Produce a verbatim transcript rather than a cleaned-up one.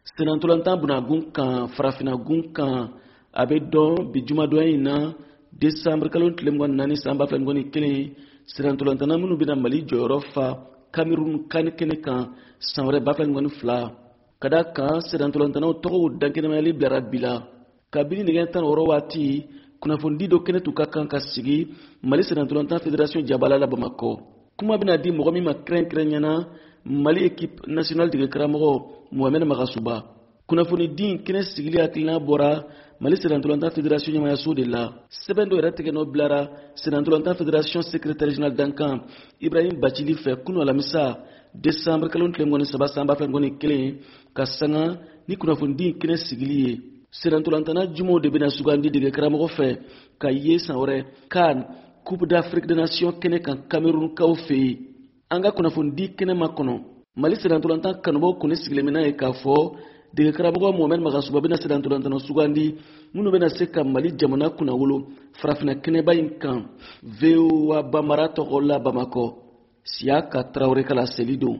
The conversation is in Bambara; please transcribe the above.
senantolantan bunagun kan farafinagun kan a bɛ dɔn bi jumadonya in na desanburu kalo tile mugan ni naani san ba fila ni mugan ni kelen senantolantana minnu bɛna mali jɔyɔrɔ fa kamerun kan kɛnɛ kan san wɛrɛ ba fila ni mugan ni fila ka da kan senantolantanaw tɔgɔw dankɛnɛmayali bilara bi la kabini nɛgɛ tan ni wɔɔrɔ waati kunnafonidi dɔ kɛnɛ tun ka kan ka sigi mali senantolantan fédération jabala la bamakɔ kuma bɛna di mɔgɔ min ma kɛrɛnkɛrɛnyana mali équipe nationale dege karamɔgɔ mohamed magasuba kunnafonidi kɛnɛ sigili hakilina bɔra mali senantolantan fédération ɲɛmayaso de la sɛbɛn dɔ yɛrɛ tigɛ nɔ bilara senantolantan fédération secrétaire général dankan ibrahim bacili fɛ kunu alamisa desanburu kalo tile mugan ni saba san ba fila ni mugan ni kelen ka sanga ni kunnafonidi kɛnɛ sigili ye senantolantana jumaw de bɛna sugandi dege karamɔgɔ fɛ ka ye san wɛrɛ kan coupe d'afrique des nations kɛnɛ kan cameroun kaw fɛ yen an ka kunnafonidi kɛnɛ ma kɔnɔ mali senantolantan kanubaw kɔni sigilen bɛ n'a ye k'a fɔ dege karamɔgɔ mohamed magasuba bɛna senantolantana sugandi minnu bɛna se ka mali jamana kunnawolo farafina kɛnɛba in kan v o a bamara tɔgɔ la bamakɔ siya ka tarawele kala seli don